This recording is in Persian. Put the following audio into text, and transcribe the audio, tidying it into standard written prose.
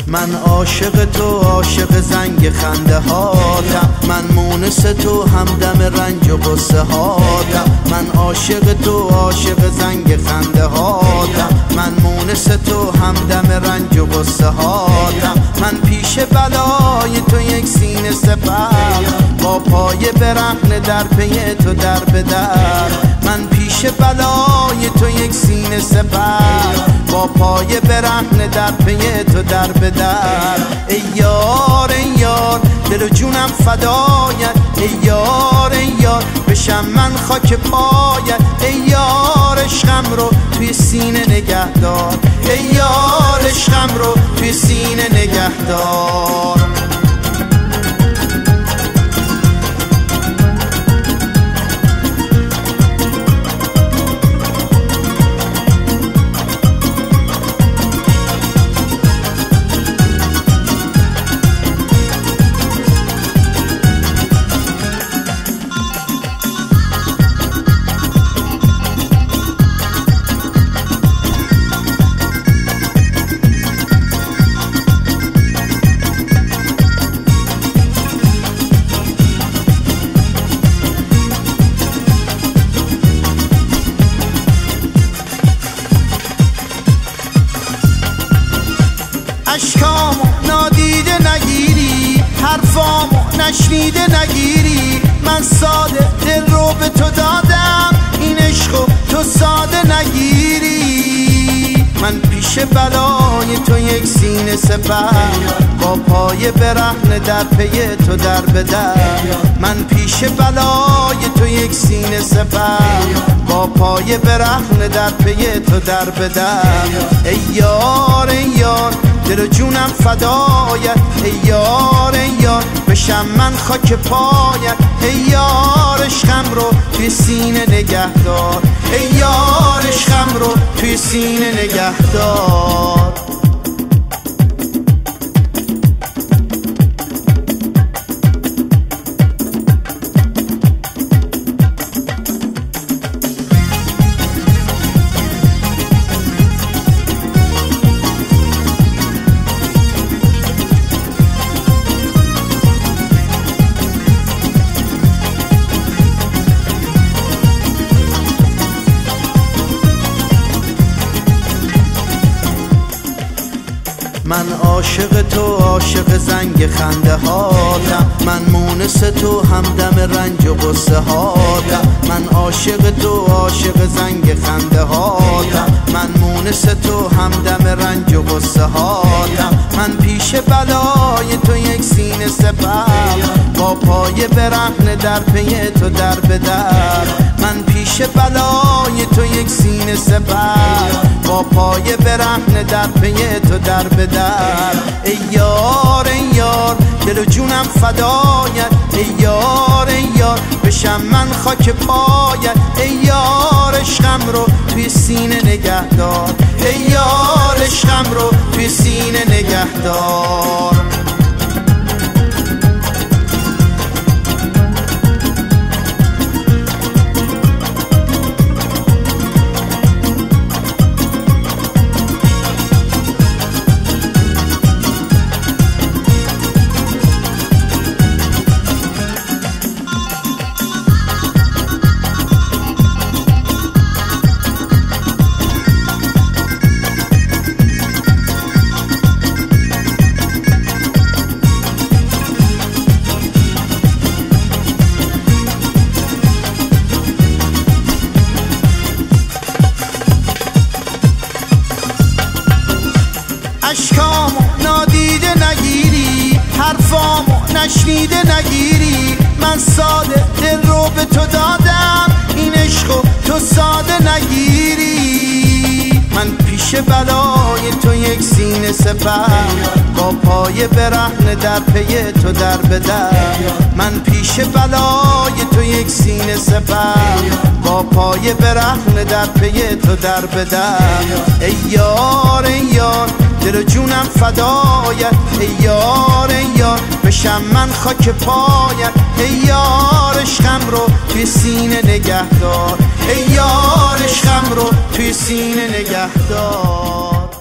من عاشق تو، عاشق زنگ خنده هاتم، من مونس تو، همدم رنج و غصه هاتم. من عاشق تو، عاشق زنگ خنده هاتم، من مونس تو، همدم رنج و غصه هاتم. من پیش بلای تو یک سینه سپر، با پای برهنه در پی تو در به در. من پیش بلای تو یک سینه سپر، با پای برهنه در پی تو در به در. ای یار ای یار دل و جونم فدایت، ای یار ای یار بشم من خاک پایت. ای یار عشقم رو توی سینه نگه دار، ای یار عشقم رو توی سینه نگه دار. اشکامو نادیده نگیری، حرفامو نشنیده نگیری. من ساده دل رو به تو دادم، این عشقو تو ساده نگیری. من پیش بلای تو یک سینه سپر، با پای برهنه در پی تو در به در. من پیش بلای تو یک سینه سپر، با پای برهنه در پی تو در به در. ای یار ای یار دل و جونم فدایت، ای یار ای یار بشم من خاک پایت. ای یار عشقم رو توی سینه نگه دار، ای یار عشقم رو توی سینه نگه دار. من عاشق تو، عاشق زنگ خنده هاتم، من مونس تو، همدم رنج و غصه هاتم. من عاشق تو، عاشق زنگ خنده هاتم، من مونس تو، همدم رنج و غصه هاتم. من پیش بلای تو یک سینه سپر، با پای برهنه در پی تو در به در. من پیش بلای تو یک سینه سپر، با پای برهنه در پی تو در به در. ای یار ای یار دل و جونم فدایت، ای یار ای یار بشم من خاک پایت. ای یار عشقم رو توی سینه نگه دار، ای یار عشقم رو توی سینه نگه دار. اشکامو نادیده نگیری، حرفامو نشنیده نگیری. من ساده دل رو به تو دادم، این عشقو تو ساده نگیری. من پیش بلای تو یک سینه سپر، با پای برهنه در پی تو در به در. من پیش بلای تو یک سینه سپر، با پای برهنه در پی تو در به در. ای یار ای یار دل و جونم فدایت، ای یار ای یار بشم من خاک پایت. ای یار عشقم رو توی سینه نگه دار، ای یار عشقم رو توی سینه نگه دار.